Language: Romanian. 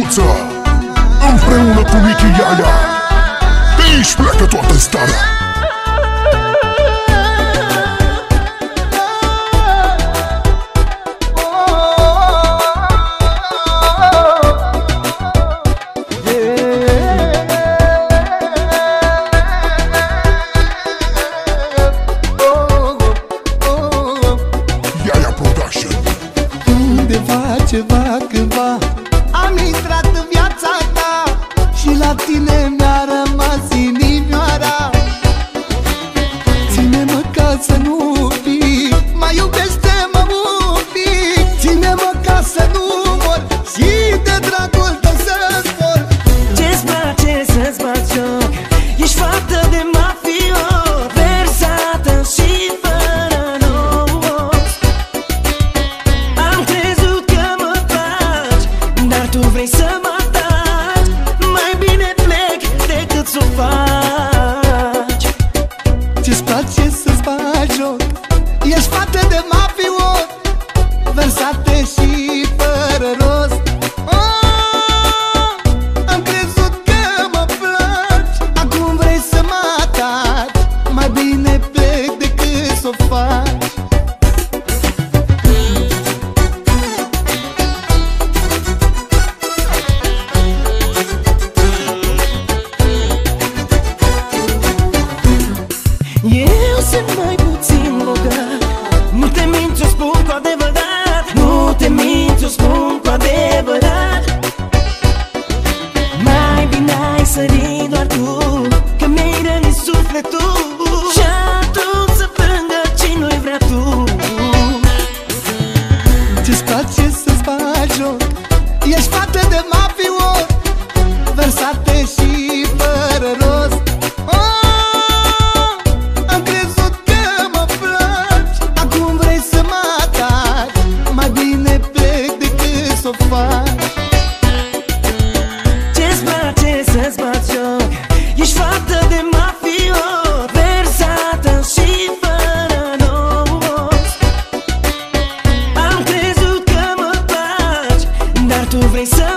viață împreună cu Mickey Iaia. De aici pleacă toată starea. Ceva cândva am intrat în viața ta și la tine mi-a rămas inimioara. Ține-mă ca să nu fii, mai iubește-mă un pic. Ține-mă ca să nu mor și de dragul tău să-ți mor. Ce-ți place să-ți bați joc? Ești fată de mafiot, versată și fără rost. Am crezut că mă faci, dar tu vrei să mă taci. Mai bine plec decât s-o faci. Ce-ți place să-ți bagi joc? Ești fată de mafiot, versate și fără rost. Am crezut că mă placi, acum vrei să mă ataci. Mai bine plec decât s-o faci. Eu sunt mai puțin bogat, nu te mint, ți-o spun cu adevărat. Nu te mint, ți-o spun cu adevărat. Mai bine ai sări doar tu, că mi-ai rănit sufletul. Și atunci să plângă cine-o vrea tu. Ce-ți place să-ți bagi joc? Ești fată de mafiot, versate și fără rost. Am crezut că mă placi, acum vrei să mă ataci. Mai bine plec decât s-o faci. Ce-ți place să-ți bați joc? Ești fată de mafiot, versată și fără rost. Am crezut că mă faci, dar tu vrei să